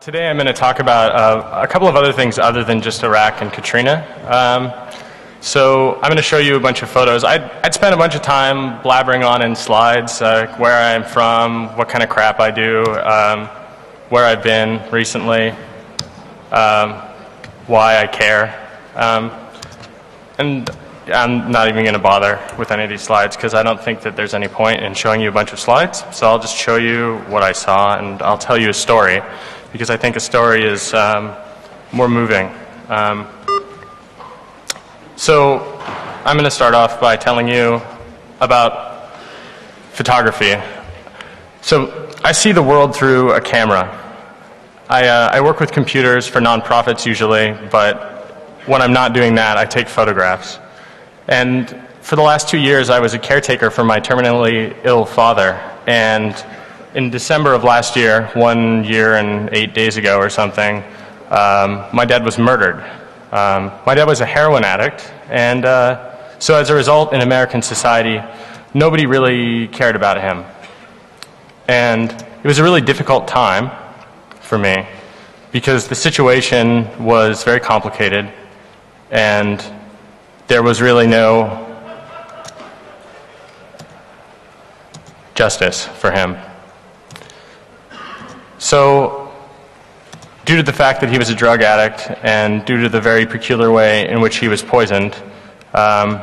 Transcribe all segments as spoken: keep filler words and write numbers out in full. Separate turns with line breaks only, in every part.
Today I'm going to talk about uh, a couple of other things other than just Iraq and Katrina. Um, so I'm going to show you a bunch of photos. I'd, I'd spent a bunch of time blabbering on in slides, uh, where I'm from, what kind of crap I do, um, where I've been recently, um, why I care. Um, and I'm not even going to bother with any of these slides because I don't think that there's any point in showing you a bunch of slides. So I'll just show you what I saw and I'll tell you a story, because I think a story is um, more moving. Um, so I'm going to start off by telling you about photography. So I see the world through a camera. I, uh, I work with computers for nonprofits usually, but when I'm not doing that, I take photographs. And for the last two years, I was a caretaker for my terminally ill father. And in December of last year, one year and eight days ago or something, um, my dad was murdered. Um, my dad was a heroin addict, and uh, so as a result, in American society, nobody really cared about him. And it was a really difficult time for me, because the situation was very complicated, and there was really no justice for him. So, due to the fact that he was a drug addict and due to the very peculiar way in which he was poisoned, um,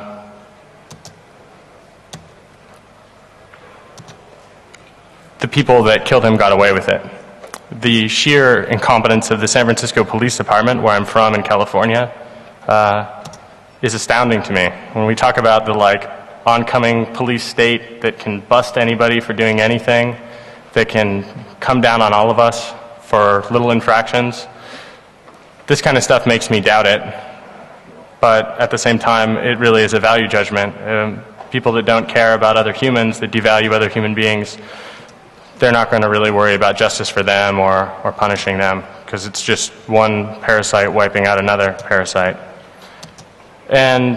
the people that killed him got away with it. The sheer incompetence of the San Francisco Police Department, where I'm from in California, uh, is astounding to me. When we talk about the like oncoming police state that can bust anybody for doing anything, that can come down on all of us for little infractions, this kind of stuff makes me doubt it. But at the same time, it really is a value judgment. Um, people that don't care about other humans, that devalue other human beings, they're not going to really worry about justice for them or, or punishing them, because it's just one parasite wiping out another parasite. And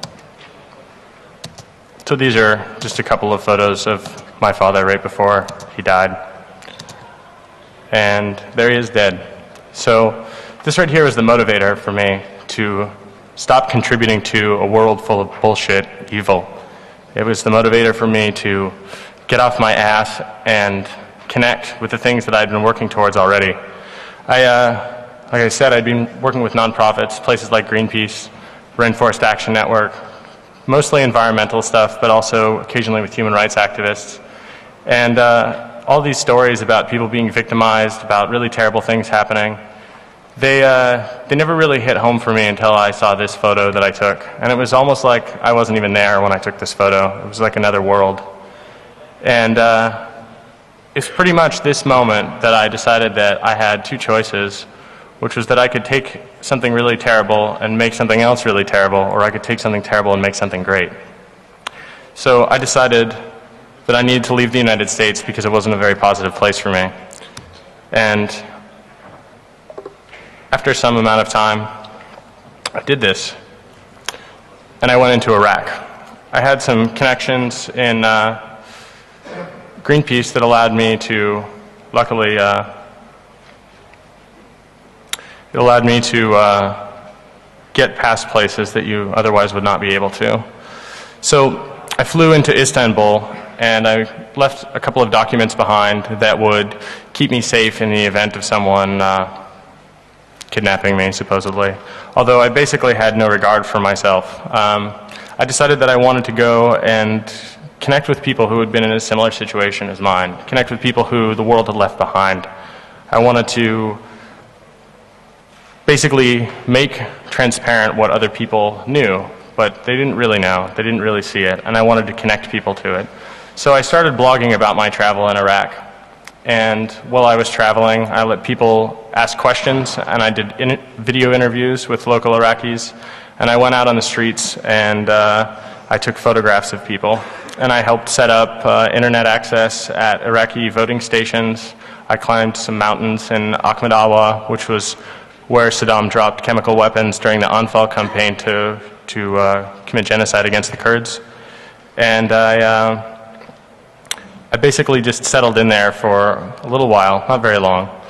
so these are just a couple of photos of my father right before he died. And there he is dead. So this right here was the motivator for me to stop contributing to a world full of bullshit evil. It was the motivator for me to get off my ass and connect with the things that I'd been working towards already. I, uh, like I said, I'd been working with nonprofits, places like Greenpeace, Rainforest Action Network, mostly environmental stuff, but also occasionally with human rights activists. And uh, all these stories about people being victimized, about really terrible things happening, they, uh, they never really hit home for me until I saw this photo that I took. And it was almost like I wasn't even there when I took this photo. It was like another world. And uh, it's pretty much this moment that I decided that I had two choices, which was that I could take something really terrible and make something else really terrible, or I could take something terrible and make something great. So I decided that I needed to leave the United States because it wasn't a very positive place for me. And after some amount of time, I did this. And I went into Iraq. I had some connections in uh, Greenpeace that allowed me to, luckily, uh, it allowed me to uh, get past places that you otherwise would not be able to. So I flew into Istanbul, and I left a couple of documents behind that would keep me safe in the event of someone uh, kidnapping me, supposedly. Although I basically had no regard for myself. Um, I decided that I wanted to go and connect with people who had been in a similar situation as mine, connect with people who the world had left behind. I wanted to basically make transparent what other people knew, but they didn't really know, they didn't really see it, and I wanted to connect people to it. So I started blogging about my travel in Iraq, and while I was traveling, I let people ask questions, and I did in video interviews with local Iraqis, and I went out on the streets and uh, I took photographs of people, and I helped set up uh, internet access at Iraqi voting stations. I climbed some mountains in Akhmadawa, which was where Saddam dropped chemical weapons during the Anfal campaign to, to uh, commit genocide against the Kurds. And I, uh, I basically just settled in there for a little while, not very long.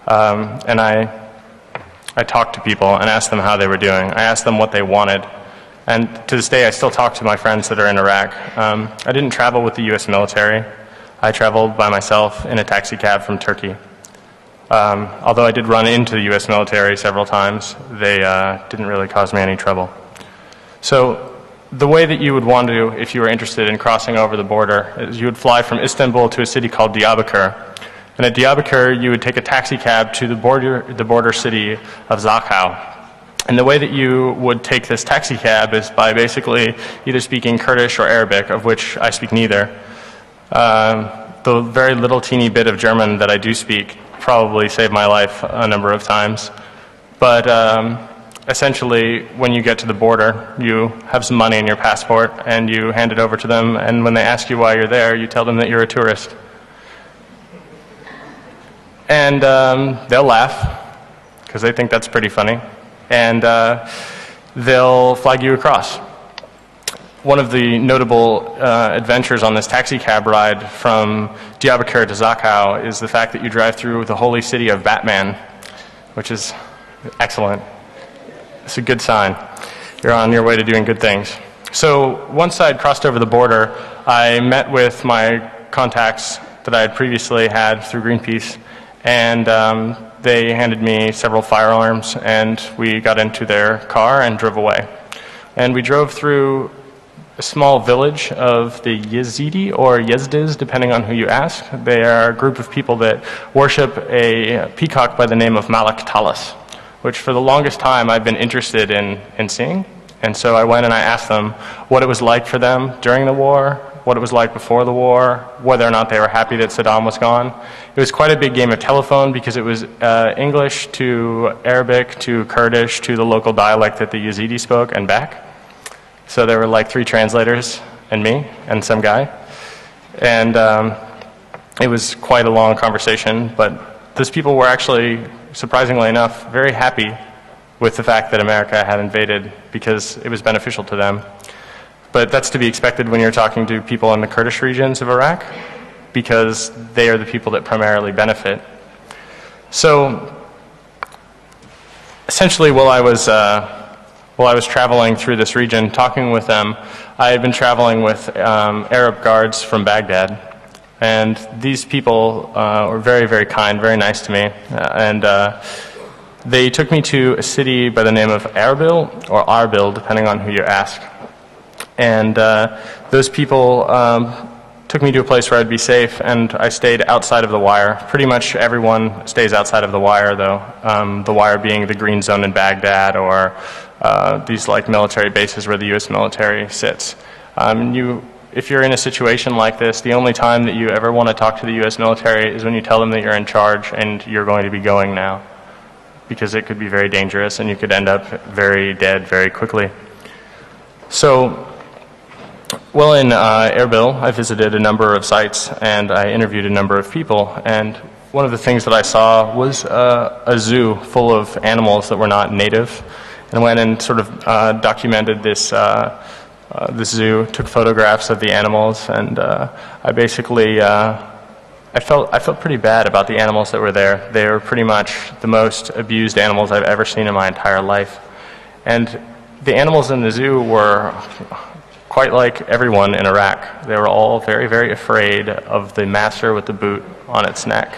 Um, and I, I talked to people and asked them how they were doing. I asked them what they wanted. And to this day, I still talk to my friends that are in Iraq. Um, I didn't travel with the U S military. I traveled by myself in a taxi cab from Turkey. Um, although I did run into the U S military several times, they uh, didn't really cause me any trouble. So the way that you would want to, if you were interested in crossing over the border, is you would fly from Istanbul to a city called Diyarbakir. And at Diyarbakir, you would take a taxi cab to the border, the border city of Zakau. And the way that you would take this taxi cab is by basically either speaking Kurdish or Arabic, of which I speak neither. Um, the very little teeny bit of German that I do speak probably saved my life a number of times. But um, essentially, when you get to the border, you have some money in your passport and you hand it over to them, and when they ask you why you're there, you tell them that you're a tourist. And um, they'll laugh, because they think that's pretty funny, and uh, they'll flag you across. One of the notable uh, adventures on this taxi cab ride from Diyarbakir to Zakau is the fact that you drive through the holy city of Batman, which is excellent. It's a good sign. You're on your way to doing good things. So once I'd crossed over the border, I met with my contacts that I had previously had through Greenpeace, and um, they handed me several firearms, and we got into their car and drove away. And we drove through a small village of the Yazidi, or Yazdiz, depending on who you ask. They are a group of people that worship a peacock by the name of Malak Talas, which for the longest time I've been interested in, in seeing. And so I went and I asked them what it was like for them during the war, what it was like before the war, whether or not they were happy that Saddam was gone. It was quite a big game of telephone because it was uh, English to Arabic to Kurdish to the local dialect that the Yazidi spoke and back. So there were like three translators and me and some guy. And um, it was quite a long conversation, but those people were actually, surprisingly enough, very happy with the fact that America had invaded because it was beneficial to them. But that's to be expected when you're talking to people in the Kurdish regions of Iraq, because they are the people that primarily benefit. So essentially, while I was uh, while I was traveling through this region, talking with them, I had been traveling with um, Arab guards from Baghdad, and these people uh, were very, very kind, very nice to me, uh, and uh, they took me to a city by the name of Erbil, or Arbil, depending on who you ask. And uh, those people um, took me to a place where I'd be safe, and I stayed outside of the wire. Pretty much everyone stays outside of the wire, though. Um, the wire being the green zone in Baghdad, or uh, these like military bases where the U S military sits. Um, you, if you're in a situation like this, the only time that you ever want to talk to the U S military is when you tell them that you're in charge and you're going to be going now, because it could be very dangerous and you could end up very dead very quickly. So, well, in uh, Erbil, I visited a number of sites and I interviewed a number of people, and one of the things that I saw was uh, a zoo full of animals that were not native, and went and sort of uh, documented this, uh, uh, this zoo, took photographs of the animals, and uh, I basically, uh, I felt, I felt pretty bad about the animals that were there. They were pretty much the most abused animals I've ever seen in my entire life. And the animals in the zoo were quite like everyone in Iraq. They were all very, very afraid of the master with the boot on its neck.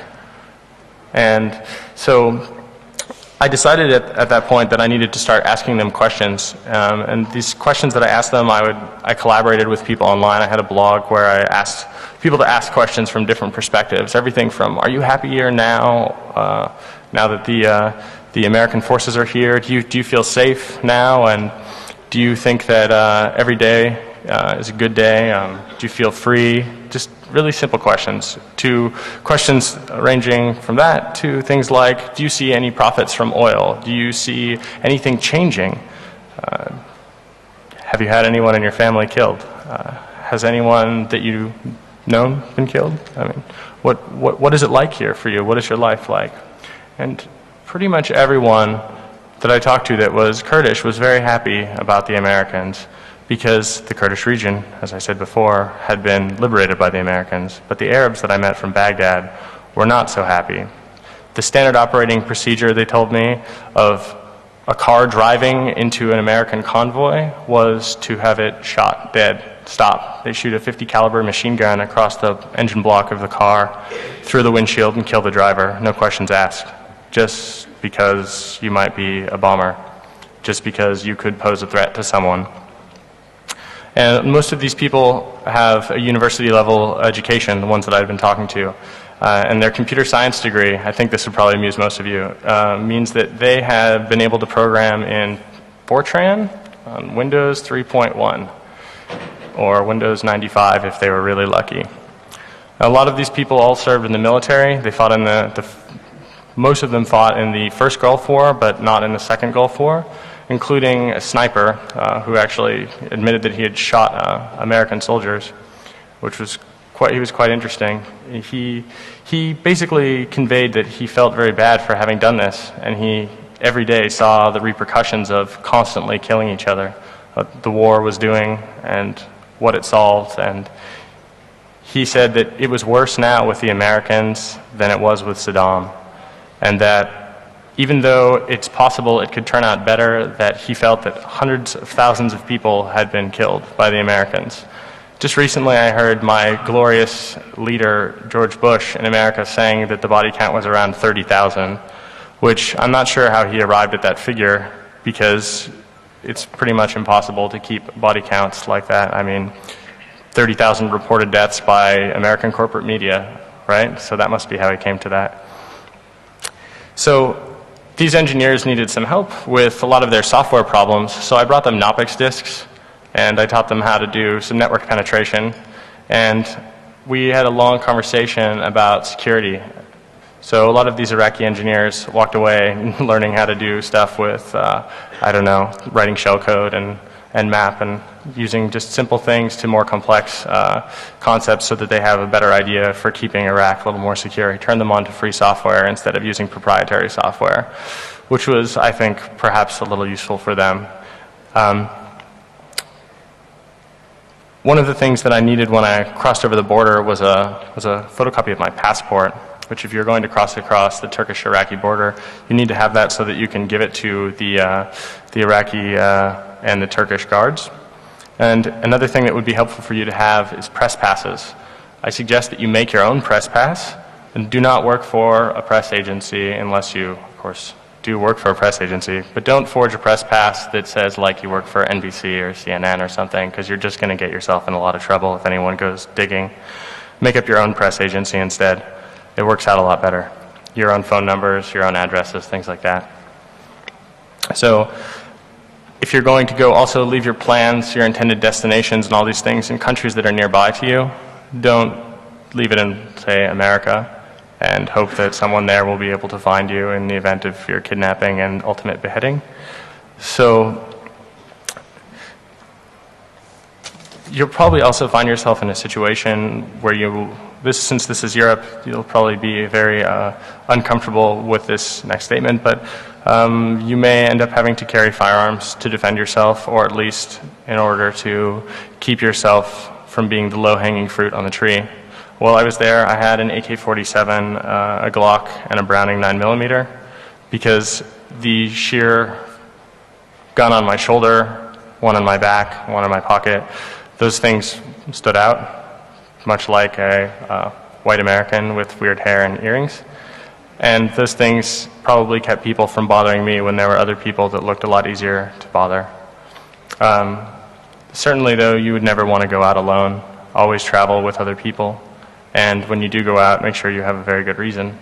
And so I decided at, at that point that I needed to start asking them questions. Um, and these questions that I asked them, I would I collaborated with people online. I had a blog where I asked people to ask questions from different perspectives. Everything from, are you happy here now, uh, now that the, uh, the American forces are here? Do you, do you feel safe now? And do you think that uh, every day uh, is a good day? Um, do you feel free? Just really simple questions, to questions ranging from that to things like, do you see any profits from oil? Do you see anything changing? Uh, have you had anyone in your family killed? Uh, has anyone that you known been killed? I mean, what, what, what is it like here for you? What is your life like? And pretty much everyone that I talked to that was Kurdish was very happy about the Americans, because the Kurdish region, as I said before, had been liberated by the Americans. But the Arabs that I met from Baghdad were not so happy. The standard operating procedure, they told me, of a car driving into an American convoy was to have it shot dead, stop. They shoot a fifty caliber machine gun across the engine block of the car, through the windshield, and kill the driver, no questions asked, just because you might be a bomber, just because you could pose a threat to someone. And most of these people have a university level education, the ones that I've been talking to. Uh, and their computer science degree, I think this would probably amuse most of you, uh, means that they have been able to program in Fortran on Windows three point one or Windows ninety-five if they were really lucky. A lot of these people all served in the military. They fought in the, the most of them fought in the first Gulf War, but not in the second Gulf War, including a sniper uh, who actually admitted that he had shot uh, American soldiers, which was Quite, he was quite interesting. He, he basically conveyed that he felt very bad for having done this, and he every day saw the repercussions of constantly killing each other, what the war was doing and what it solved. And he said that it was worse now with the Americans than it was with Saddam, and that even though it's possible it could turn out better, that he felt that hundreds of thousands of people had been killed by the Americans. Just recently I heard my glorious leader, George Bush, in America saying that the body count was around thirty thousand, which I'm not sure how he arrived at that figure, because it's pretty much impossible to keep body counts like that. I mean, thirty thousand reported deaths by American corporate media, right? So that must be how he came to that. So these engineers needed some help with a lot of their software problems, so I brought them Knoppix disks, and I taught them how to do some network penetration. And we had a long conversation about security. So a lot of these Iraqi engineers walked away learning how to do stuff with, uh, I don't know, writing shellcode and, and map, and using just simple things to more complex uh, concepts so that they have a better idea for keeping Iraq a little more secure. He turned them on to free software instead of using proprietary software, which was, I think, perhaps a little useful for them. Um, One of the things that I needed when I crossed over the border was a, was a photocopy of my passport, which if you're going to cross across the Turkish-Iraqi border, you need to have that so that you can give it to the, uh, the Iraqi uh, and the Turkish guards. And another thing that would be helpful for you to have is press passes. I suggest that you make your own press pass, and do not work for a press agency unless you, of course, do work for a press agency, but don't forge a press pass that says like you work for N B C or C N N or something, because you're just going to get yourself in a lot of trouble if anyone goes digging. Make up your own press agency instead. It works out a lot better. Your own phone numbers, your own addresses, things like that. So if you're going to go, also leave your plans, your intended destinations and all these things in countries that are nearby to you. Don't leave it in, say, America, and hope that someone there will be able to find you in the event of your kidnapping and ultimate beheading. So you'll probably also find yourself in a situation where you, this, since this is Europe, you'll probably be very uh, uncomfortable with this next statement, but um, you may end up having to carry firearms to defend yourself, or at least in order to keep yourself from being the low-hanging fruit on the tree. While I was there, I had an A K forty-seven, uh, a Glock, and a Browning nine millimeter, because the sheer gun on my shoulder, one on my back, one in my pocket, those things stood out, much like a uh, white American with weird hair and earrings. And those things probably kept people from bothering me when there were other people that looked a lot easier to bother. Um, certainly, though, you would never want to go out alone. Always travel with other people. And when you do go out, make sure you have a very good reason.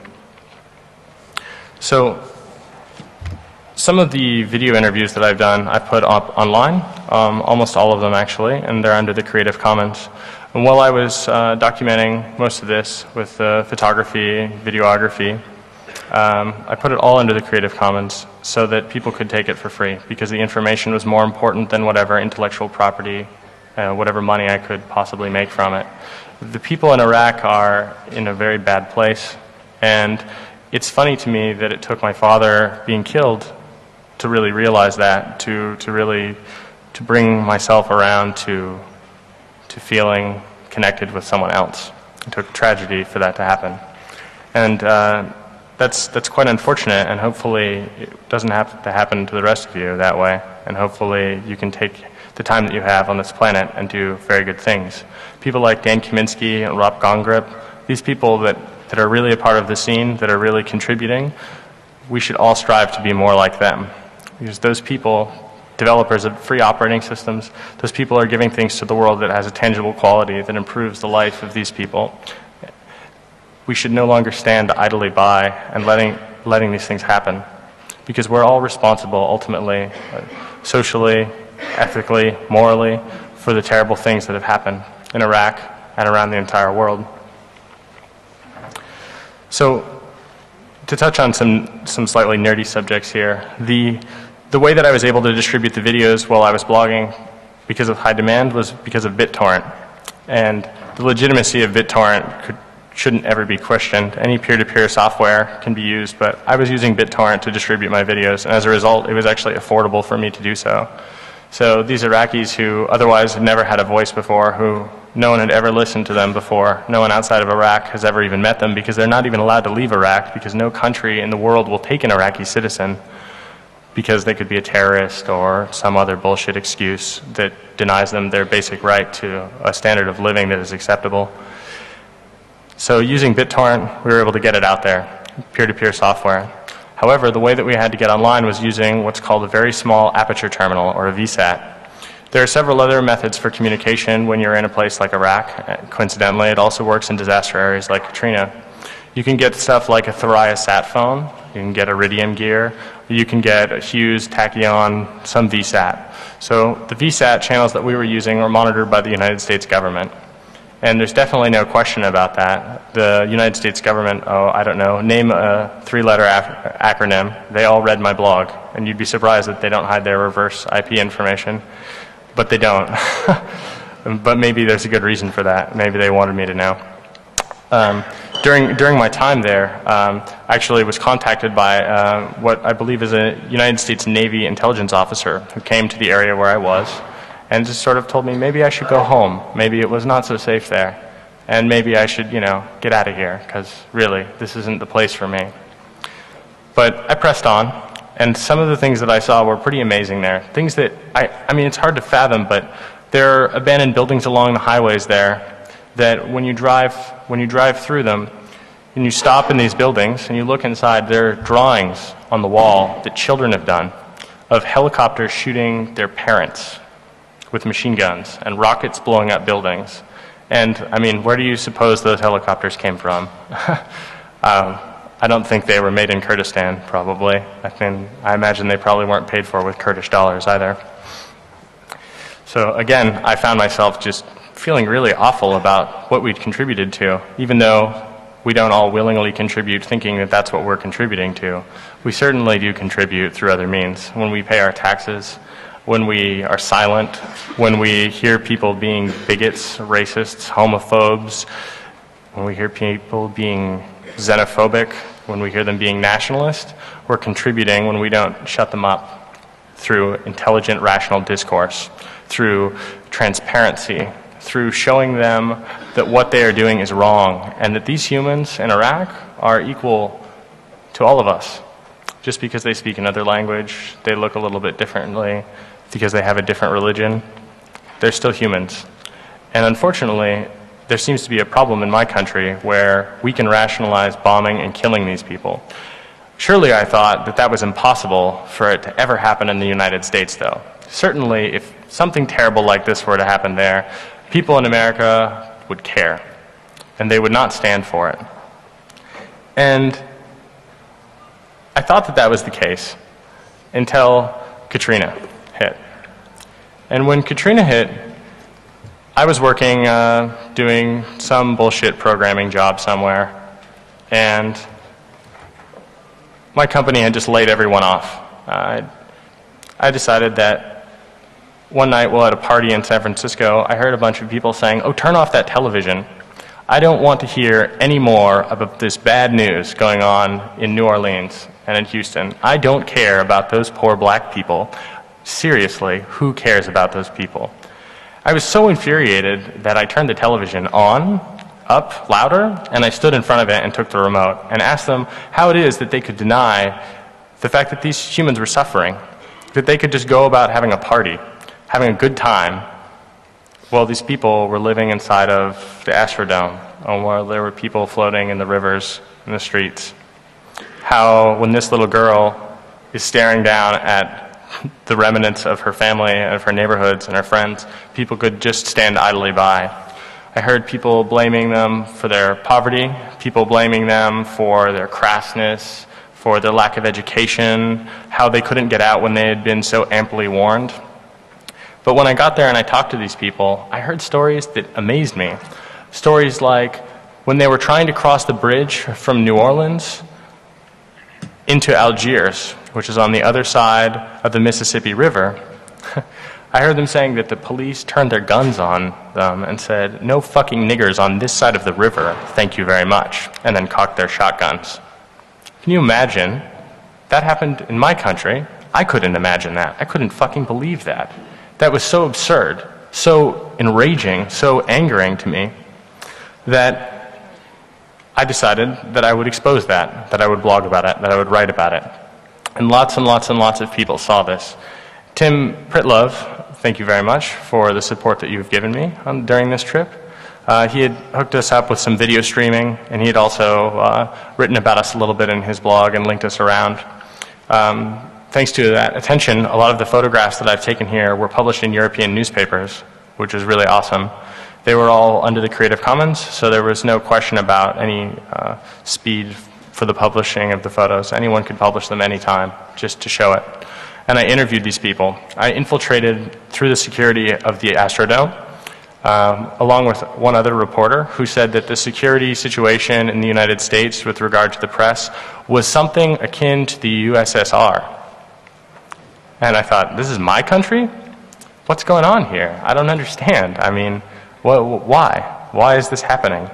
So some of the video interviews that I've done, I've put up online, um, almost all of them actually, and they're under the Creative Commons. And while I was uh, documenting most of this with uh, photography, videography, um, I put it all under the Creative Commons so that people could take it for free, because the information was more important than whatever intellectual property, uh, whatever money I could possibly make from it. The people in Iraq are in a very bad place, and it's funny to me that it took my father being killed to really realize that, to, to really to bring myself around to, to feeling connected with someone else. It took tragedy for that to happen. And uh, that's, that's quite unfortunate, and hopefully it doesn't have to happen to the rest of you that way, and hopefully you can take the time that you have on this planet and do very good things. People like Dan Kaminsky and Rob Gongrip, these people that, that are really a part of the scene, that are really contributing, we should all strive to be more like them. Because those people, developers of free operating systems, those people are giving things to the world that has a tangible quality that improves the life of these people. We should no longer stand idly by and letting, letting these things happen, because we're all responsible ultimately, uh, socially, ethically, morally, for the terrible things that have happened in Iraq and around the entire world. So, to touch on some, some slightly nerdy subjects here, the, the way that I was able to distribute the videos while I was blogging because of high demand was because of BitTorrent. And the legitimacy of BitTorrent could, shouldn't ever be questioned. Any peer-to-peer software can be used, but I was using BitTorrent to distribute my videos, and as a result, it was actually affordable for me to do so. So these Iraqis who otherwise had never had a voice before, who no one had ever listened to them before, no one outside of Iraq has ever even met them, because they're not even allowed to leave Iraq, because no country in the world will take an Iraqi citizen because they could be a terrorist or some other bullshit excuse that denies them their basic right to a standard of living that is acceptable. So using BitTorrent, we were able to get it out there, peer-to-peer software. However, the way that we had to get online was using what's called a very small aperture terminal, or a V SAT. There are several other methods for communication when you're in a place like Iraq. Coincidentally, it also works in disaster areas like Katrina. You can get stuff like a Thuraya sat phone, you can get Iridium gear, you can get a Hughes, Tachyon, some V SAT. So the V SAT channels that we were using were monitored by the United States government. And there's definitely no question about that. The United States government, oh, I don't know, name a three-letter ac acronym. They all read my blog, and you'd be surprised that they don't hide their reverse I P information. But they don't. But maybe there's a good reason for that. Maybe they wanted me to know. Um, during, during my time there, um, I actually was contacted by uh, what I believe is a United States Navy intelligence officer who came to the area where I was, and just sort of told me maybe I should go home. Maybe it was not so safe there. And maybe I should, you know, get out of here, because really, this isn't the place for me. But I pressed on, and some of the things that I saw were pretty amazing there. Things that, I, I mean, it's hard to fathom, but there are abandoned buildings along the highways there that when you drive, when you drive through them, and you stop in these buildings, and you look inside, there are drawings on the wall that children have done of helicopters shooting their parents with machine guns, and rockets blowing up buildings. And, I mean, where do you suppose those helicopters came from? um, I don't think they were made in Kurdistan, probably. I, think, I imagine they probably weren't paid for with Kurdish dollars either. So, again, I found myself just feeling really awful about what we'd contributed to, even though we don't all willingly contribute thinking that that's what we're contributing to. We certainly do contribute through other means. When we pay our taxes, when we are silent, when we hear people being bigots, racists, homophobes, when we hear people being xenophobic, when we hear them being nationalist, we're contributing when we don't shut them up through intelligent, rational discourse, through transparency, through showing them that what they are doing is wrong, and that these humans in Iraq are equal to all of us. Just because they speak another language, they look a little bit differently, because they have a different religion, they're still humans. And unfortunately, there seems to be a problem in my country where we can rationalize bombing and killing these people. Surely I thought that that was impossible for it to ever happen in the United States, though. Certainly, if something terrible like this were to happen there, people in America would care, and they would not stand for it. And I thought that that was the case until Katrina hit. And when Katrina hit, I was working, uh, doing some bullshit programming job somewhere, and my company had just laid everyone off. Uh, I decided that one night while at a party in San Francisco, I heard a bunch of people saying, "Oh, turn off that television. I don't want to hear any more about this bad news going on in New Orleans and in Houston. I don't care about those poor black people. Seriously, who cares about those people?" I was so infuriated that I turned the television on, up louder, and I stood in front of it and took the remote and asked them how it is that they could deny the fact that these humans were suffering, that they could just go about having a party, having a good time, while these people were living inside of the Astrodome, or while there were people floating in the rivers and the streets. How when this little girl is staring down at the remnants of her family and of her neighborhoods and her friends, people could just stand idly by. I heard people blaming them for their poverty, people blaming them for their crassness, for their lack of education, how they couldn't get out when they had been so amply warned. But when I got there and I talked to these people, I heard stories that amazed me. Stories like when they were trying to cross the bridge from New Orleans into Algiers, which is on the other side of the Mississippi River, I heard them saying that the police turned their guns on them and said, "No fucking niggers on this side of the river, thank you very much," and then cocked their shotguns. Can you imagine? That happened in my country. I couldn't imagine that. I couldn't fucking believe that. That was so absurd, so enraging, so angering to me that I decided that I would expose that, that I would blog about it, that I would write about it. And lots and lots and lots of people saw this. Tim Pritlove, thank you very much for the support that you've given me on, during this trip. Uh, he had hooked us up with some video streaming, and he had also uh, written about us a little bit in his blog and linked us around. Um, thanks to that attention, a lot of the photographs that I've taken here were published in European newspapers, which was really awesome. They were all under the Creative Commons, so there was no question about any uh, speed for the publishing of the photos. Anyone could publish them anytime, just to show it. And I interviewed these people. I infiltrated through the security of the Astrodome, um, along with one other reporter who said that the security situation in the United States with regard to the press was something akin to the U S S R. And I thought, this is my country? What's going on here? I don't understand. I mean, wh why? Why is this happening?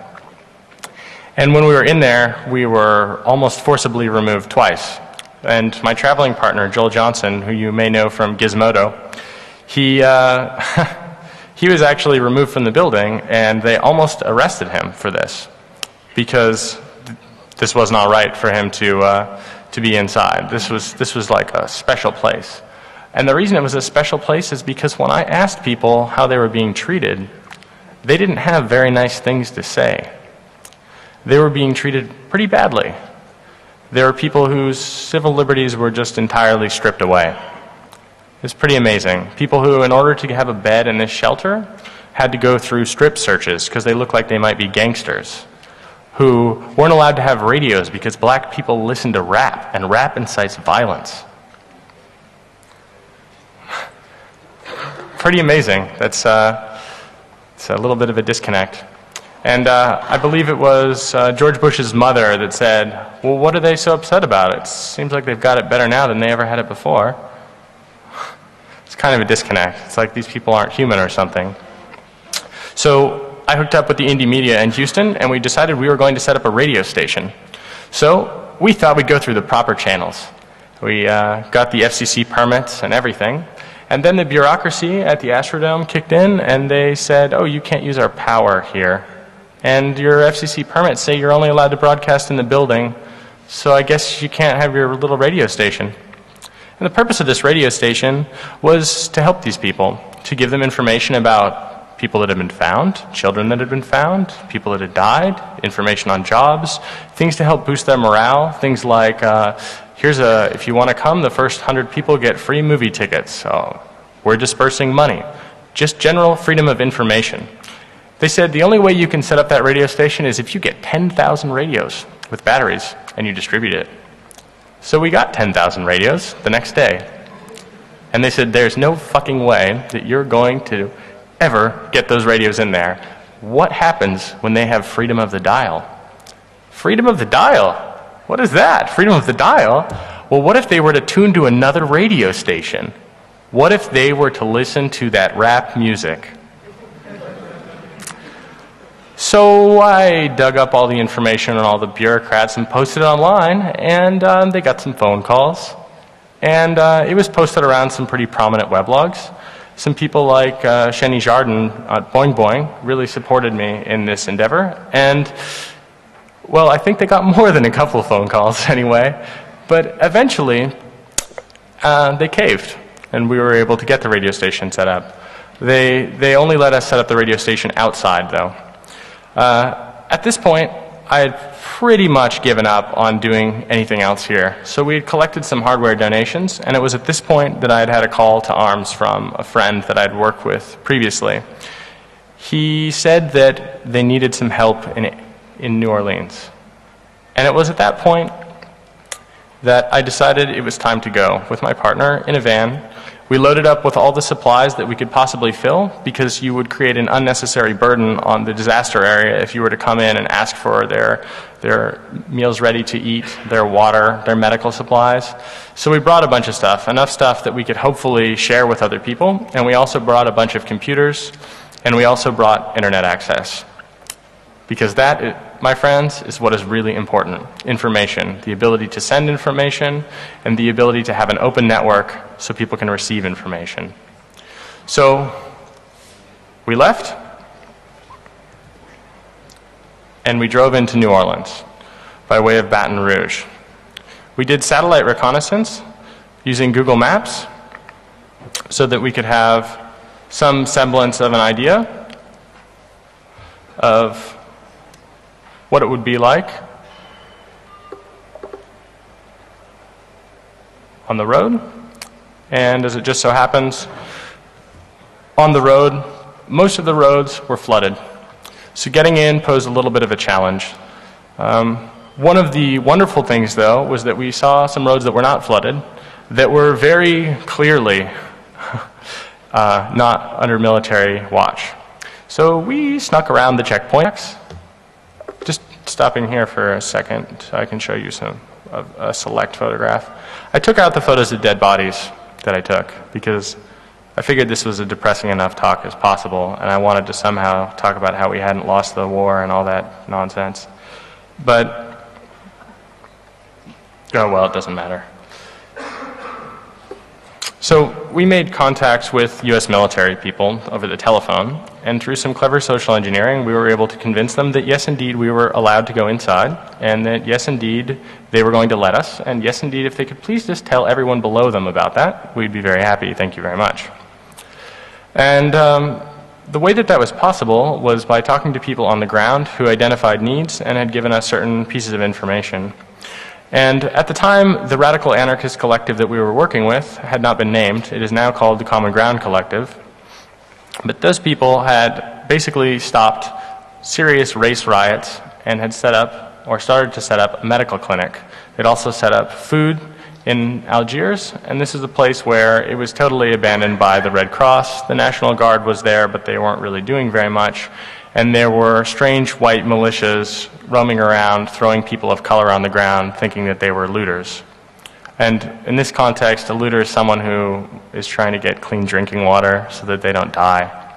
And when we were in there, we were almost forcibly removed twice. And my traveling partner, Joel Johnson, who you may know from Gizmodo, he, uh, he was actually removed from the building, and they almost arrested him for this, because th this wasn't all right for him to, uh, to be inside. This was, this was like a special place. And the reason it was a special place is because when I asked people how they were being treated, they didn't have very nice things to say. They were being treated pretty badly. There were people whose civil liberties were just entirely stripped away. It was pretty amazing. People who, in order to have a bed in this shelter, had to go through strip searches because they looked like they might be gangsters. Who weren't allowed to have radios because black people listened to rap, and rap incites violence. Pretty amazing. That's uh, it's a little bit of a disconnect. And uh, I believe it was uh, George Bush's mother that said, well, what are they so upset about? It seems like they've got it better now than they ever had it before. It's kind of a disconnect. It's like these people aren't human or something. So I hooked up with the indie media in Houston, and we decided we were going to set up a radio station. So we thought we'd go through the proper channels. We uh, got the F C C permits and everything. And then the bureaucracy at the Astrodome kicked in, and they said, oh, you can't use our power here. And your F C C permits say you're only allowed to broadcast in the building, so I guess you can't have your little radio station. And the purpose of this radio station was to help these people, to give them information about people that had been found, children that had been found, people that had died, information on jobs, things to help boost their morale, things like, uh, here's a, if you want to come, the first hundred people get free movie tickets. So we're dispersing money. Just general freedom of information. They said the only way you can set up that radio station is if you get ten thousand radios with batteries and you distribute it. So we got ten thousand radios the next day. And they said there's no fucking way that you're going to ever get those radios in there. What happens when they have freedom of the dial? Freedom of the dial? What is that? Freedom of the dial? Well, what if they were to tune to another radio station? What if they were to listen to that rap music? So I dug up all the information on all the bureaucrats and posted it online, and um, they got some phone calls. And uh, it was posted around some pretty prominent weblogs. some people like uh, Shenny Jardin at Boing Boing really supported me in this endeavor. And, well, I think they got more than a couple of phone calls anyway. But eventually, uh, they caved, and we were able to get the radio station set up. They, they only let us set up the radio station outside, though. Uh, at this point, I had pretty much given up on doing anything else here. So we had collected some hardware donations, and it was at this point that I had had a call to arms from a friend that I'd worked with previously. He said that they needed some help in, in New Orleans. And it was at that point that I decided it was time to go with my partner in a van. We loaded up with all the supplies that we could possibly fill, because you would create an unnecessary burden on the disaster area if you were to come in and ask for their, their meals ready to eat, their water, their medical supplies. So we brought a bunch of stuff, enough stuff that we could hopefully share with other people, and we also brought a bunch of computers, and we also brought internet access. Because that, my friends, is what is really important. Information, the ability to send information, and the ability to have an open network so people can receive information. So we left, and we drove into New Orleans by way of Baton Rouge. We did satellite reconnaissance using Google Maps so that we could have some semblance of an idea of what it would be like on the road. And as it just so happens, on the road, most of the roads were flooded. So getting in posed a little bit of a challenge. Um, one of the wonderful things, though, was that we saw some roads that were not flooded, that were very clearly uh, not under military watch. So we snuck around the checkpoints. Just stopping here for a second so I can show you some of a select photograph. I took out the photos of dead bodies that I took because I figured this was a depressing enough talk as possible, and I wanted to somehow talk about how we hadn't lost the war and all that nonsense. But, oh well, it doesn't matter. So we made contacts with U S military people over the telephone, and through some clever social engineering, we were able to convince them that yes, indeed, we were allowed to go inside, and that yes, indeed, they were going to let us, and yes, indeed, if they could please just tell everyone below them about that, we'd be very happy. Thank you very much. And um, the way that that was possible was by talking to people on the ground who identified needs and had given us certain pieces of information. And at the time, the radical anarchist collective that we were working with had not been named. It is now called the Common Ground Collective. But those people had basically stopped serious race riots and had set up, or started to set up, a medical clinic. They'd also set up food in Algiers, and this is a place where it was totally abandoned by the Red Cross. The National Guard was there, but they weren't really doing very much. And there were strange white militias roaming around, throwing people of color on the ground, thinking that they were looters. And in this context, a looter is someone who is trying to get clean drinking water so that they don't die.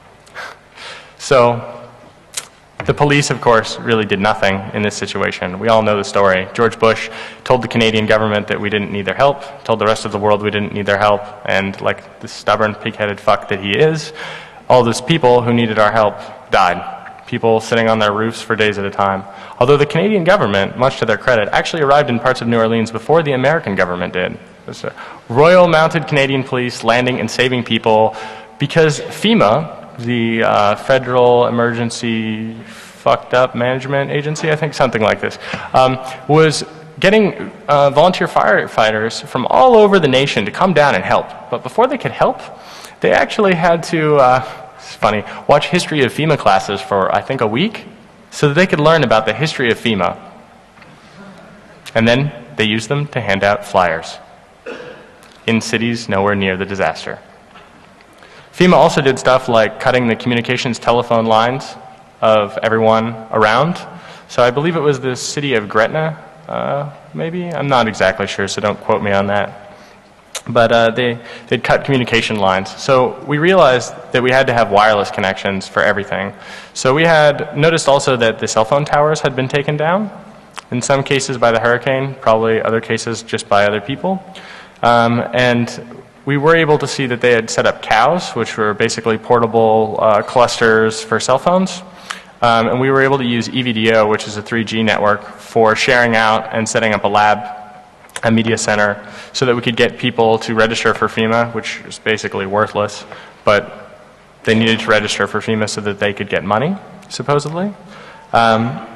So the police, of course, really did nothing in this situation. We all know the story. George Bush told the Canadian government that we didn't need their help, told the rest of the world we didn't need their help, and like the stubborn, pig-headed fuck that he is, all those people who needed our help died. People sitting on their roofs for days at a time. Although the Canadian government, much to their credit, actually arrived in parts of New Orleans before the American government did. It was a Royal Mounted Canadian Police landing and saving people because FEMA, the uh, Federal Emergency Fucked Up Management Agency, I think, something like this, um, was getting uh, volunteer firefighters from all over the nation to come down and help. But before they could help, they actually had to, uh, it's funny, watch history of FEMA classes for, I think, a week so that they could learn about the history of FEMA. And then they used them to hand out flyers in cities nowhere near the disaster. FEMA also did stuff like cutting the communications telephone lines of everyone around. So I believe it was the city of Gretna, uh, maybe? I'm not exactly sure, so don't quote me on that. But uh, they, they'd cut communication lines. So we realized that we had to have wireless connections for everything. So we had noticed also that the cell phone towers had been taken down, in some cases by the hurricane, probably other cases just by other people. Um, and we were able to see that they had set up cows, which were basically portable uh, clusters for cell phones. Um, and we were able to use E V D O, which is a three G network, for sharing out and setting up a lab, a media center, so that we could get people to register for FEMA, which is basically worthless, but they needed to register for FEMA so that they could get money, supposedly. Um,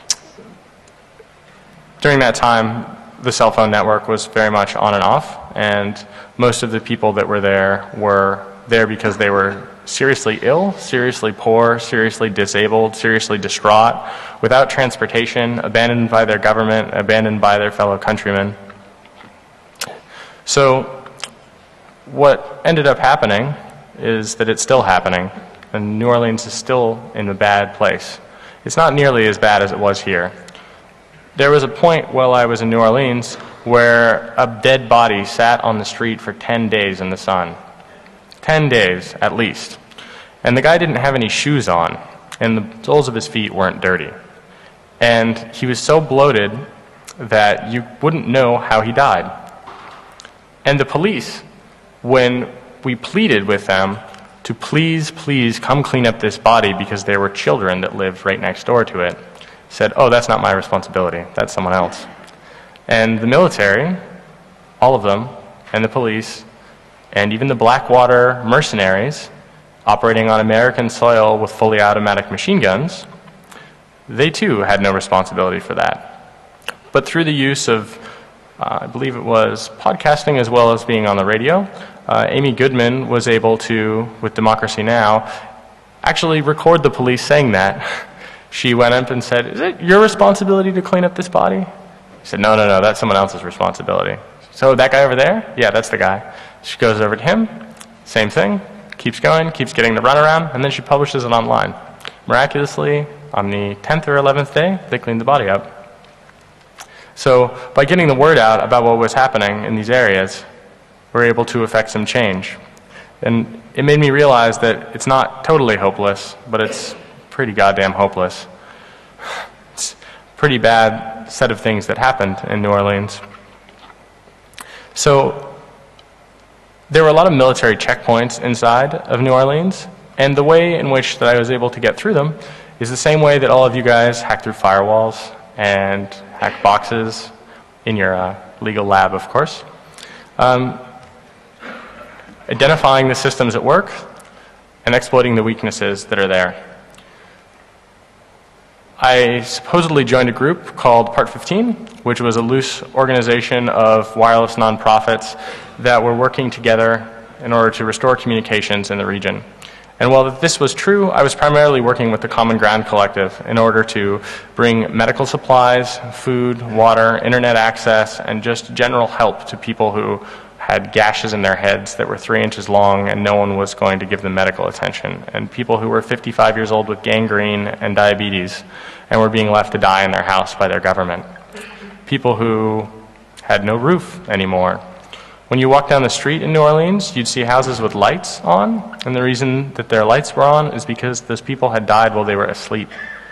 during that time, the cell phone network was very much on and off, and most of the people that were there were there because they were seriously ill, seriously poor, seriously disabled, seriously distraught, without transportation, abandoned by their government, abandoned by their fellow countrymen. So what ended up happening is that it's still happening, and New Orleans is still in a bad place. It's not nearly as bad as it was here. There was a point while I was in New Orleans where a dead body sat on the street for ten days in the sun. ten days, at least. And the guy didn't have any shoes on, and the soles of his feet weren't dirty. And he was so bloated that you wouldn't know how he died. And the police, when we pleaded with them to please, please come clean up this body because there were children that lived right next door to it, said, oh, that's not my responsibility, that's someone else. And the military, all of them, and the police, and even the Blackwater mercenaries operating on American soil with fully automatic machine guns, they too had no responsibility for that. But through the use of, uh, I believe it was podcasting as well as being on the radio, uh, Amy Goodman was able to, with Democracy Now!, actually record the police saying that. She went up and said, is it your responsibility to clean up this body? He said, no, no, no, that's someone else's responsibility. So that guy over there? Yeah, that's the guy. She goes over to him, same thing, keeps going, keeps getting the runaround, and then she publishes it online. Miraculously, on the tenth or eleventh day, they cleaned the body up. So by getting the word out about what was happening in these areas, we're able to affect some change. And it made me realize that it's not totally hopeless, but it's pretty goddamn hopeless. It's a pretty bad set of things that happened in New Orleans. So there were a lot of military checkpoints inside of New Orleans, and the way in which that I was able to get through them is the same way that all of you guys hack through firewalls and hack boxes in your uh, legal lab, of course. Um, identifying the systems at work and exploiting the weaknesses that are there. I supposedly joined a group called Part fifteen, which was a loose organization of wireless nonprofits that were working together in order to restore communications in the region. And while this was true, I was primarily working with the Common Ground Collective in order to bring medical supplies, food, water, internet access, and just general help to people who had gashes in their heads that were three inches long and no one was going to give them medical attention, and people who were fifty-five years old with gangrene and diabetes and were being left to die in their house by their government. People who had no roof anymore. When you walk down the street in New Orleans, you'd see houses with lights on, and the reason that their lights were on is because those people had died while they were asleep.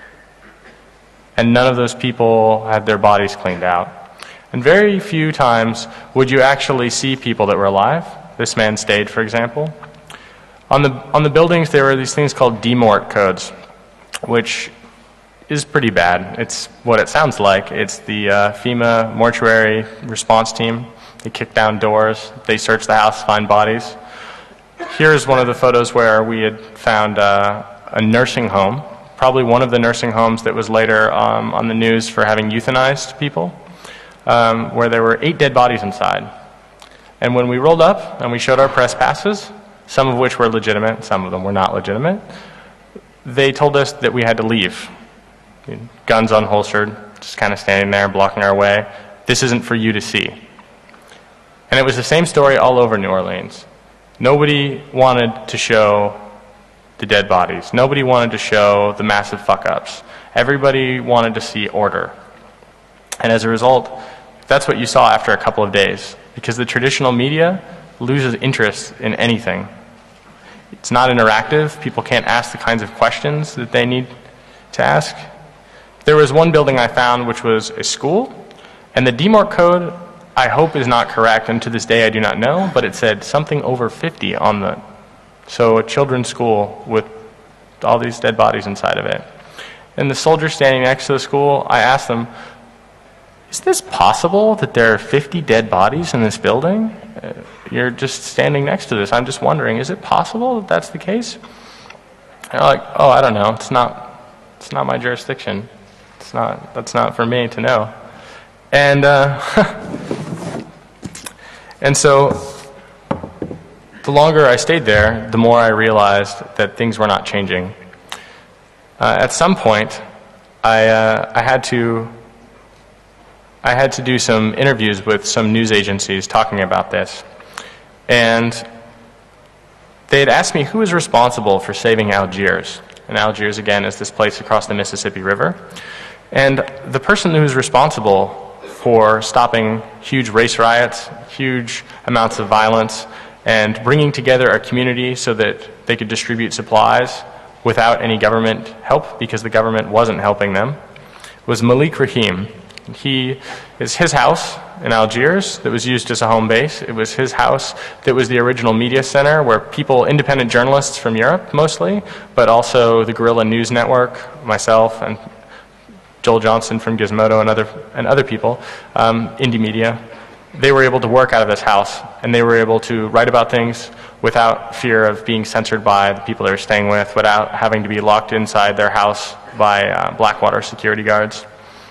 And none of those people had their bodies cleaned out. And very few times would you actually see people that were alive. This man stayed, for example. On the, on the buildings, there were these things called D MORT codes, which is pretty bad. It's what it sounds like. It's the uh, FEMA mortuary response team. They kick down doors. They search the house, find bodies. Here's one of the photos where we had found uh, a nursing home, probably one of the nursing homes that was later um, on the news for having euthanized people. Um, where there were eight dead bodies inside. And when we rolled up and we showed our press passes, some of which were legitimate, some of them were not legitimate, they told us that we had to leave. Guns unholstered, just kind of standing there blocking our way. This isn't for you to see. And it was the same story all over New Orleans. Nobody wanted to show the dead bodies. Nobody wanted to show the massive fuck-ups. Everybody wanted to see order. And as a result, that's what you saw after a couple of days, because the traditional media loses interest in anything. It's not interactive. People can't ask the kinds of questions that they need to ask. There was one building I found which was a school, and the D MORT code I hope is not correct, and to this day I do not know, but it said something over fifty on the, so a children's school with all these dead bodies inside of it. And the soldiers standing next to the school, I asked them, is this possible that there are fifty dead bodies in this building? Uh, you're just standing next to this. I'm just wondering, is it possible that that's the case? And they're like, oh, I don't know. It's not, it's not my jurisdiction. It's not, that's not for me to know. And, uh, and so the longer I stayed there, the more I realized that things were not changing. Uh, at some point, I, uh, I had to I had to do some interviews with some news agencies talking about this. And they had asked me who was responsible for saving Algiers. And Algiers, again, is this place across the Mississippi River. And the person who was responsible for stopping huge race riots, huge amounts of violence, and bringing together a community so that they could distribute supplies without any government help, because the government wasn't helping them, was Malik Rahim. He is his house in Algiers that was used as a home base. It was his house that was the original media center where people, independent journalists from Europe mostly, but also the Guerrilla News Network, myself, and Joel Johnson from Gizmodo and other, and other people, um, indie media, they were able to work out of this house, and they were able to write about things without fear of being censored by the people they were staying with, without having to be locked inside their house by uh, Blackwater security guards.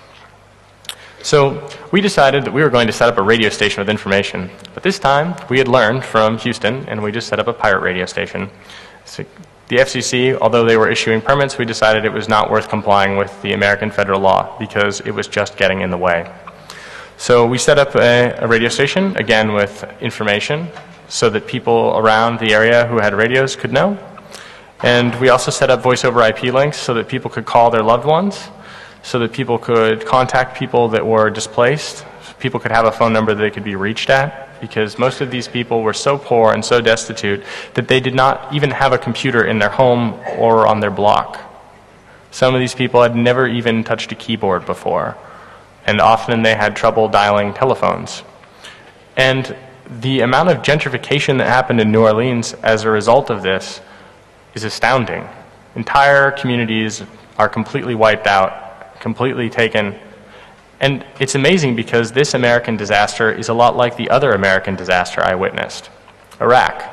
So we decided that we were going to set up a radio station with information. But this time, we had learned from Houston, and we just set up a pirate radio station. So the F C C, although they were issuing permits, we decided it was not worth complying with the American federal law because it was just getting in the way. So we set up a, a radio station, again with information, so that people around the area who had radios could know. And we also set up voice over I P links so that people could call their loved ones, so that people could contact people that were displaced, so people could have a phone number that they could be reached at, because most of these people were so poor and so destitute that they did not even have a computer in their home or on their block. Some of these people had never even touched a keyboard before, and often they had trouble dialing telephones. And the amount of gentrification that happened in New Orleans as a result of this is astounding. Entire communities are completely wiped out, completely taken. And it's amazing because this American disaster is a lot like the other American disaster I witnessed, Iraq.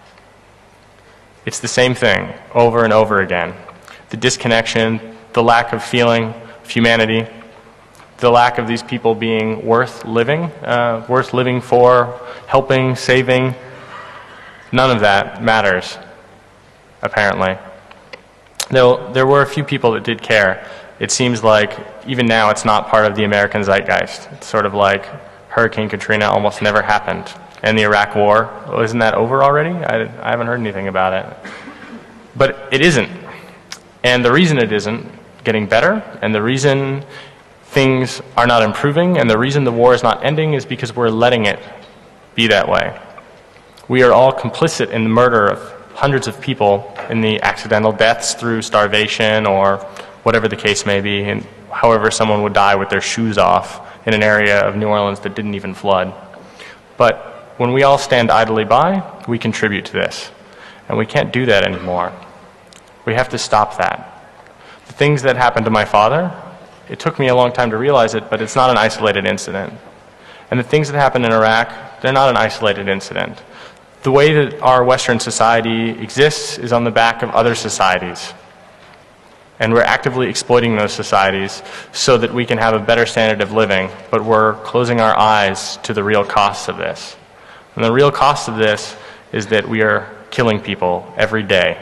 It's the same thing over and over again. The disconnection, the lack of feeling of humanity, the lack of these people being worth living, uh, worth living for, helping, saving. None of that matters, apparently. Though there were a few people that did care. It seems like even now it's not part of the American zeitgeist. It's sort of like Hurricane Katrina almost never happened. And the Iraq War, well, isn't that over already? I, I haven't heard anything about it. But it isn't. And the reason it isn't getting better, and the reason things are not improving, and the reason the war is not ending is because we're letting it be that way. We are all complicit in the murder of hundreds of people, in the accidental deaths through starvation or whatever the case may be, and however someone would die with their shoes off in an area of New Orleans that didn't even flood. But when we all stand idly by, we contribute to this. And we can't do that anymore. We have to stop that. The things that happened to my father, it took me a long time to realize it, but it's not an isolated incident. And the things that happened in Iraq, they're not an isolated incident. The way that our Western society exists is on the back of other societies. And we're actively exploiting those societies so that we can have a better standard of living, but we're closing our eyes to the real costs of this. And the real cost of this is that we are killing people every day.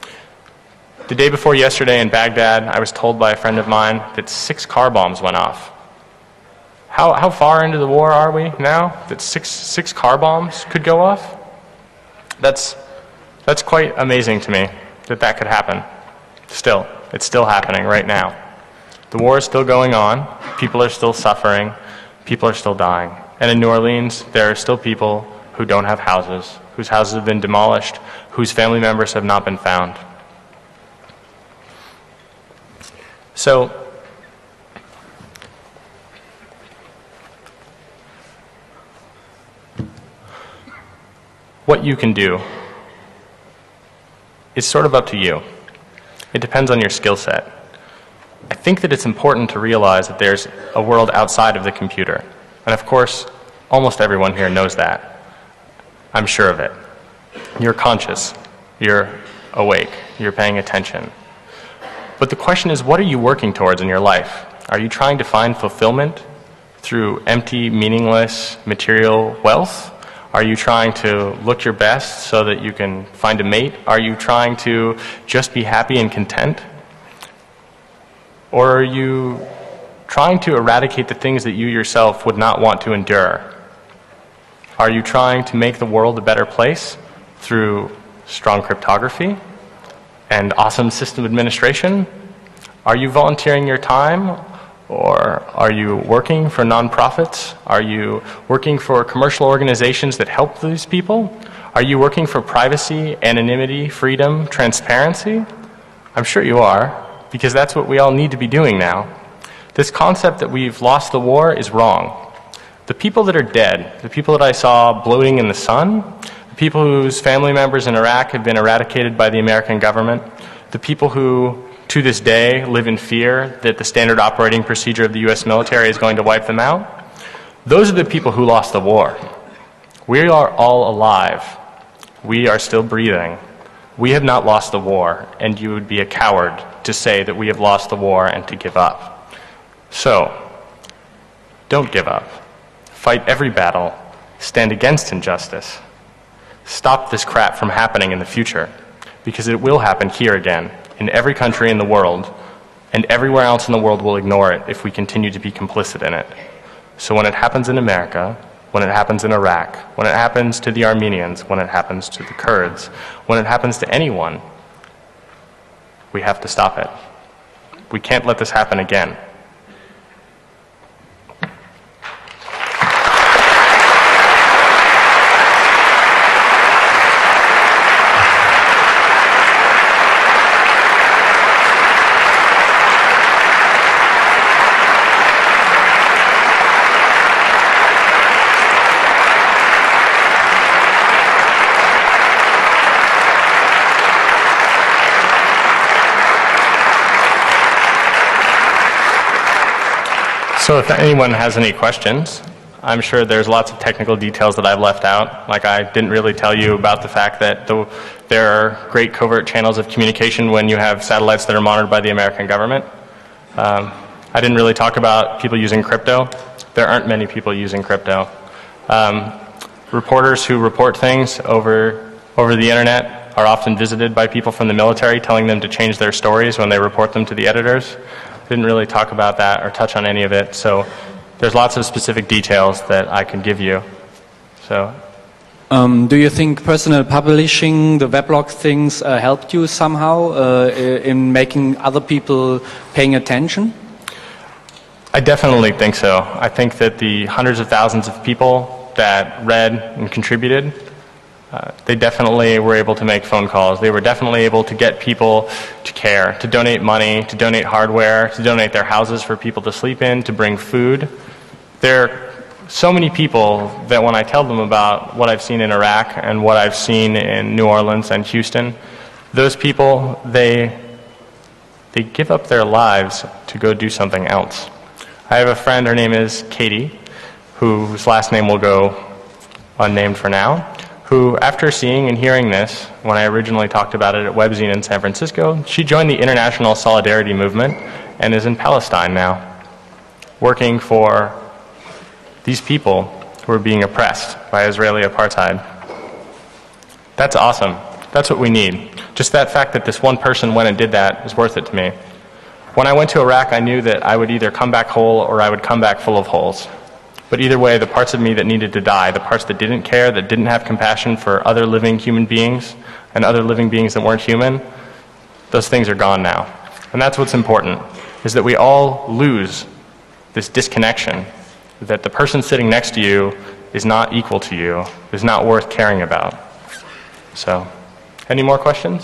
The day before yesterday in Baghdad, I was told by a friend of mine that six car bombs went off. How, how far into the war are we now that six, six car bombs could go off? That's, that's quite amazing to me that that could happen. Still. It's still happening right now. The war is still going on. People are still suffering. People are still dying. And in New Orleans, there are still people who don't have houses, whose houses have been demolished, whose family members have not been found. So, what you can do is sort of up to you. It depends on your skill set. I think that it's important to realize that there's a world outside of the computer. And of course, almost everyone here knows that. I'm sure of it. You're conscious. You're awake. You're paying attention. But the question is, what are you working towards in your life? Are you trying to find fulfillment through empty, meaningless material wealth? Are you trying to look your best so that you can find a mate? Are you trying to just be happy and content? Or are you trying to eradicate the things that you yourself would not want to endure? Are you trying to make the world a better place through strong cryptography and awesome system administration? Are you volunteering your time? Or are you working for nonprofits? Are you working for commercial organizations that help these people? Are you working for privacy, anonymity, freedom, transparency? I'm sure you are, because that's what we all need to be doing now. This concept that we've lost the war is wrong. The people that are dead, the people that I saw bloating in the sun, the people whose family members in Iraq have been eradicated by the American government, the people who to this day live in fear that the standard operating procedure of the U S military is going to wipe them out, those are the people who lost the war. We are all alive. We are still breathing. We have not lost the war, and you would be a coward to say that we have lost the war and to give up. So, don't give up. Fight every battle. Stand against injustice. Stop this crap from happening in the future, because it will happen here again, in every country in the world, and everywhere else in the world will ignore it if we continue to be complicit in it. So when it happens in America, when it happens in Iraq, when it happens to the Armenians, when it happens to the Kurds, when it happens to anyone, we have to stop it. We can't let this happen again. So if anyone has any questions, I'm sure there's lots of technical details that I've left out. Like I didn't really tell you about the fact that the, there are great covert channels of communication when you have satellites that are monitored by the American government. Um, I didn't really talk about people using crypto. There aren't many people using crypto. Um, reporters who report things over, over the internet are often visited by people from the military telling them to change their stories when they report them to the editors. Didn't really talk about that or touch on any of it, so there's lots of specific details that I can give you. So,
um, do you think personal publishing, the weblog things, uh, helped you somehow uh, in making other people paying attention?
I definitely think so. I think that the hundreds of thousands of people that read and contributed, Uh, they definitely were able to make phone calls. They were definitely able to get people to care, to donate money, to donate hardware, to donate their houses for people to sleep in, to bring food. There are so many people that when I tell them about what I've seen in Iraq and what I've seen in New Orleans and Houston, those people, they, they give up their lives to go do something else. I have a friend, her name is Katie, whose last name will go unnamed for now, who, after seeing and hearing this, when I originally talked about it at WebZine in San Francisco, she joined the International Solidarity Movement and is in Palestine now, working for these people who are being oppressed by Israeli apartheid. That's awesome. That's what we need. Just that fact that this one person went and did that is worth it to me. When I went to Iraq, I knew that I would either come back whole or I would come back full of holes. But either way, the parts of me that needed to die, the parts that didn't care, that didn't have compassion for other living human beings and other living beings that weren't human, those things are gone now. And that's what's important, is that we all lose this disconnection, that the person sitting next to you is not equal to you, is not worth caring about. So, any more questions?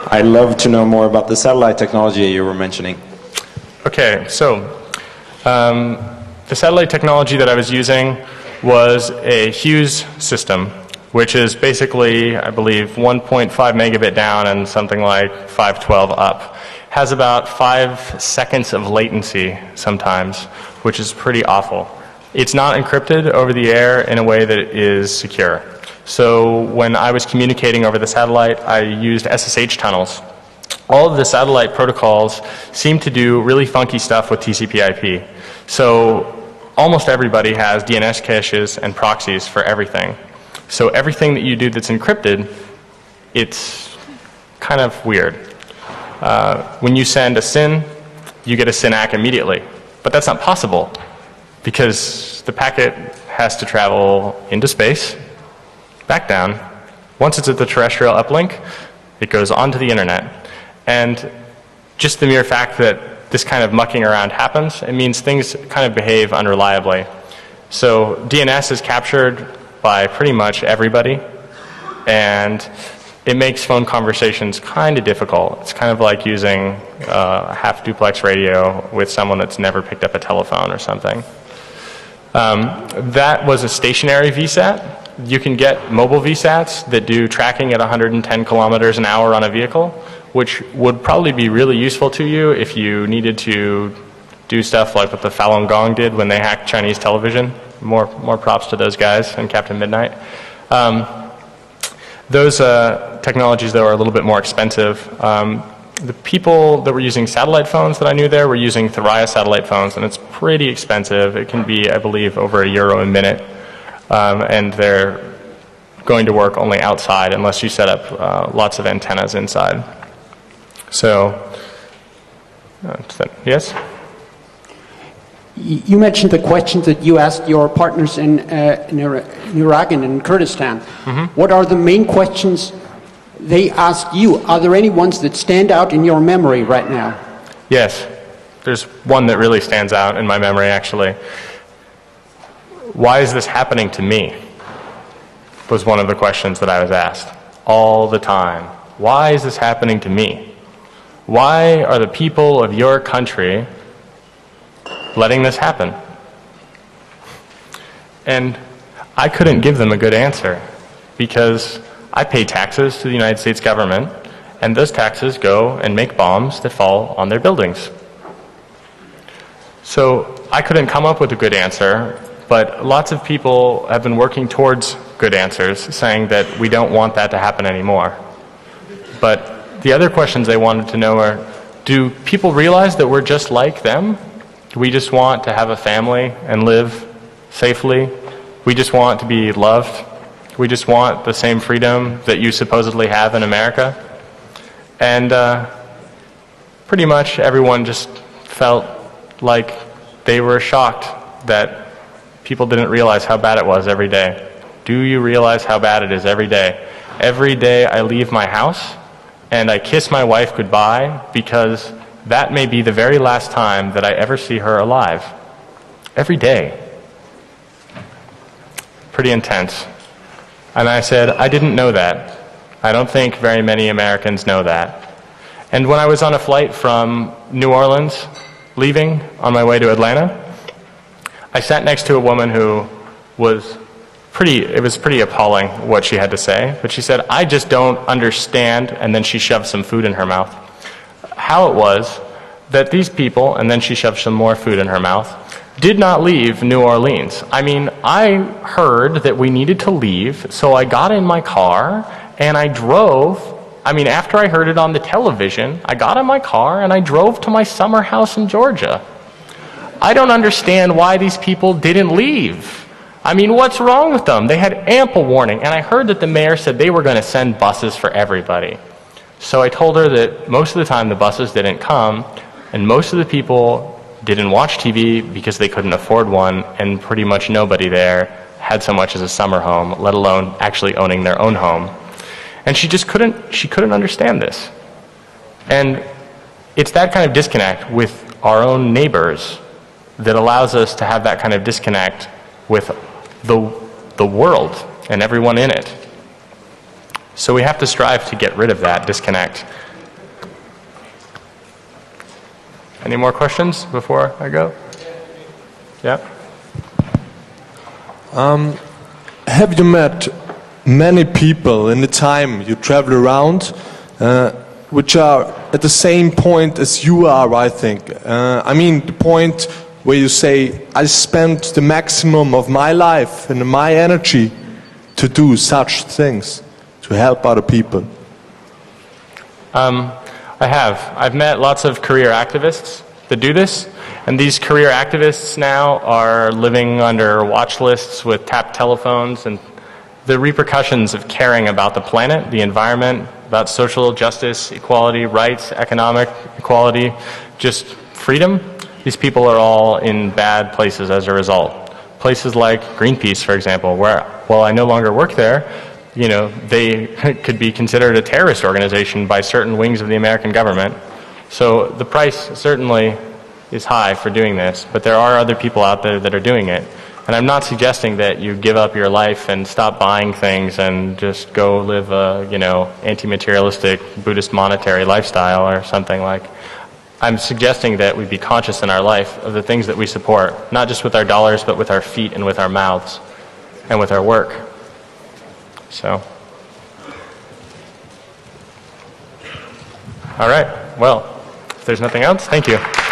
I'd love to know more about the satellite technology you were mentioning.
Okay, so um, the satellite technology that I was using was a Hughes system, which is basically, I believe, one point five megabit down and something like five twelve up. Has about five seconds of latency sometimes, which is pretty awful. It's not encrypted over the air in a way that is secure. So when I was communicating over the satellite, I used S S H tunnels. All of the satellite protocols seem to do really funky stuff with T C P I P. So almost everybody has D N S caches and proxies for everything. So everything that you do that's encrypted, it's kind of weird. Uh, when you send a S I N, you get a S I N A C immediately. But that's not possible because the packet has to travel into space, back down. Once it's at the terrestrial uplink, it goes onto the internet. And just the mere fact that this kind of mucking around happens, it means things kind of behave unreliably. So D N S is captured by pretty much everybody, and it makes phone conversations kind of difficult. It's kind of like using uh, a half duplex radio with someone that's never picked up a telephone or something. Um, that was a stationary V SAT. You can get mobile V SATs that do tracking at one hundred ten kilometers an hour on a vehicle, which would probably be really useful to you if you needed to do stuff like what the Falun Gong did when they hacked Chinese television. More, more props to those guys and Captain Midnight. Um, those uh, technologies, though, are a little bit more expensive. Um, the people that were using satellite phones that I knew there were using Thuraya satellite phones, and it's pretty expensive. It can be, I believe, over a euro a minute, um, and they're going to work only outside unless you set up uh, lots of antennas inside. So, uh, yes?
You mentioned the questions that you asked your partners in, uh, in Iraq and in Kurdistan. Mm-hmm. What are the main questions they asked you? Are there any ones that stand out in your memory right now?
Yes. There's one that really stands out in my memory, actually. Why is this happening to me? Was one of the questions that I was asked all the time. Why is this happening to me? Why are the people of your country letting this happen? And I couldn't give them a good answer because I pay taxes to the United States government, and those taxes go and make bombs that fall on their buildings. So I couldn't come up with a good answer, but lots of people have been working towards good answers, saying that we don't want that to happen anymore. But the other questions they wanted to know are, do people realize that we're just like them? We just want to have a family and live safely. We just want to be loved. We just want the same freedom that you supposedly have in America. And uh, pretty much everyone just felt like they were shocked that people didn't realize how bad it was every day. Do you realize how bad it is every day? Every day I leave my house and I kiss my wife goodbye because that may be the very last time that I ever see her alive. Every day. Pretty intense. And I said, I didn't know that. I don't think very many Americans know that. And when I was on a flight from New Orleans, leaving on my way to Atlanta, I sat next to a woman who was pretty, it was pretty appalling what she had to say. But she said, I just don't understand, and then she shoved some food in her mouth. How it was that these people, and then she shoved some more food in her mouth, did not leave New Orleans. I mean, I heard that we needed to leave, so I got in my car and I drove. I mean, after I heard it on the television, I got in my car and I drove to my summer house in Georgia. I don't understand why these people didn't leave. I mean, what's wrong with them? They had ample warning, and I heard that the mayor said they were going to send buses for everybody. So I told her that most of the time the buses didn't come, and most of the people didn't watch T V because they couldn't afford one, and pretty much nobody there had so much as a summer home, let alone actually owning their own home. And she just couldn't, she couldn't understand this. And it's that kind of disconnect with our own neighbors that allows us to have that kind of disconnect with the, the world and everyone in it. So we have to strive to get rid of that disconnect Any more questions before I go? Yeah?
Um, have you met many people in the time you travel around uh, which are at the same point as you are, I think? Uh, I mean, the point where you say, I spent the maximum of my life and my energy to do such things, to help other people.
Um, I have. I've met lots of career activists that do this, and these career activists now are living under watch lists with tapped telephones, and the repercussions of caring about the planet, the environment, about social justice, equality, rights, economic equality, just freedom, these people are all in bad places as a result. Places like Greenpeace, for example, where, while I no longer work there, you know, they could be considered a terrorist organization by certain wings of the American government. So the price certainly is high for doing this, but there are other people out there that are doing it. And I'm not suggesting that you give up your life and stop buying things and just go live a, you know, anti-materialistic Buddhist monetary lifestyle or something like. I'm suggesting that we be conscious in our life of the things that we support, not just with our dollars, but with our feet and with our mouths and with our work. So, all right. Well, if there's nothing else, thank you.